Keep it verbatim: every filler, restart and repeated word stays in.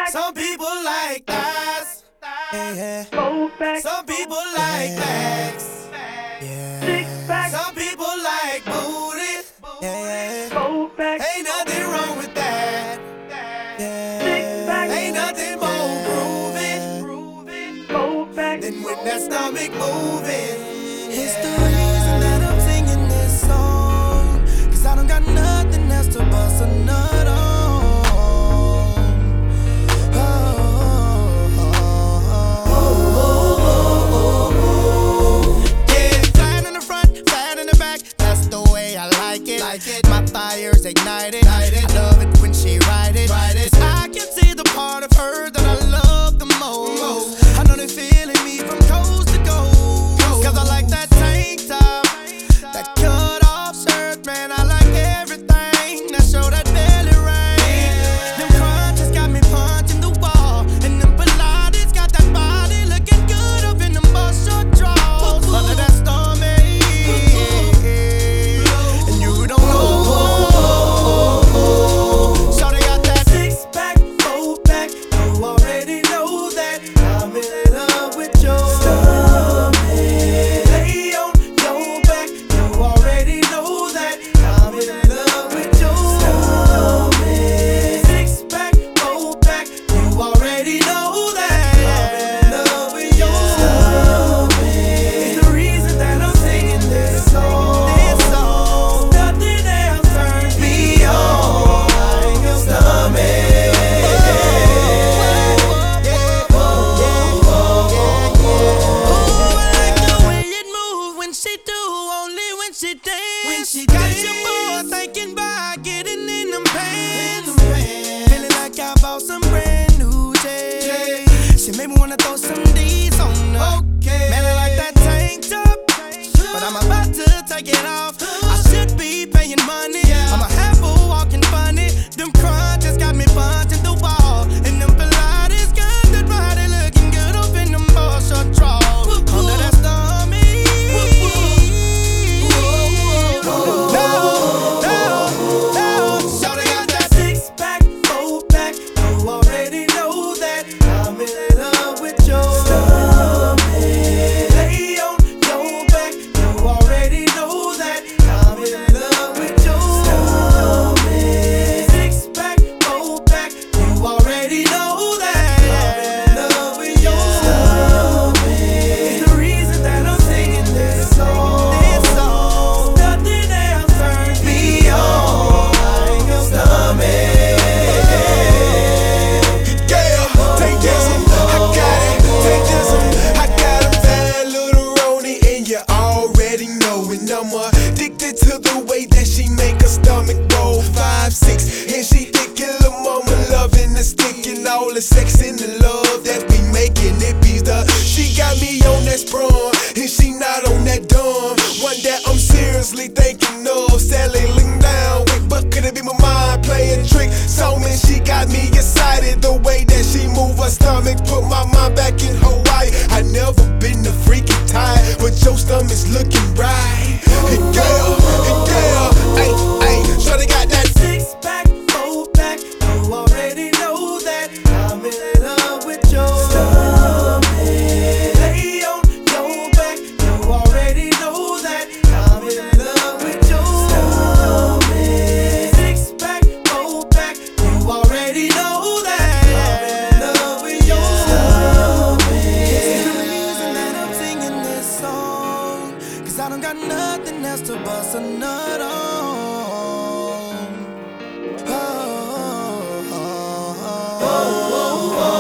Some people like thighs. Yeah, yeah. Four back. Some people like backs. Six Yeah. back. Some people like booty. Yeah. Four back. Ain't nothing wrong with that. Six back. Yeah. Ain't nothing more groovy Four back. than when that stomach moving. It's the reason that I'm singing this song, 'cause I don't got nothing else to bust a nut on. Oh, oh, oh, oh. Yeah, flat in the front, flat in the back. That's the way I like it. Like it. My thighs ignited. I love it when she ride it. Ride it. 'Cause I can see the part of her that I love the most. I know they feeling me from coast to coast. 'Cause I like that tank top, that cut off shirt, man. I like everything that show that belly ring. Them crunches got me punching the wall, and them Pilates got that body looking good up in them bust short drawers. Under that stormy, and you don't know. So they got that six pack, four pack. You already know that I'm in love with your stomach. Lay on your back. You already know that I'm in love with your stomach. Six pack, four pack. You already know that I'm in love with your stomach. It's the reason that I'm singing this song. This song, nothing else turns me on like your stomach. Ooh, I like the way it move when she do, only when she dance. When she got dance. your boy thinking about getting in them pants. Feeling like I bought some brand new J's. She made me wanna throw some D's on her. Okay. Man, I like that tank top, but I'm about to take it off. I should be paying money. I'm a half a walking funny. Them crunches got me punching the wall, and them Pilates got that body looking good up in them ball short drawers. Under that stormy. No, no, no. So they got that six pack, four pack. You already know that I'm in love with your stomach. Lay on your back. You already know that I'm in love with your stomach. Six pack, four pack. You already know that I'm in love with your stomach. It's the reason that I'm singing this song. This song, nothing else turns me on like your stomach. Yeah, take this one. I got it. Take this one. I got a bad little Roni, and you already know it. I'm addicted to the way that she make her stomach roll. Five, six, and she thick and little mama loving the stick and all the sex and the love that we making. It be the she got me on that sprung, and she not on that dumb. One that I'm seriously thinking of settling down with, but could it be my mind playing trick? So man, she got me excited. The way that she move her stomach put my mind back in Hawaii. I never been the freaky type, but your stomach's looking right. Hey girl, hey girl, ay ay, shawty got that. Six pack, four pack. You already know that I'm in love with your stomach. Lay on your back. You already know that I'm in love with your stomach. Six pack, four pack. You already know that I'm in love with your stomach. It's the reason that I'm singing this song, 'cause I don't got nothing else to bust a nut on. Oh, oh, oh, oh, oh.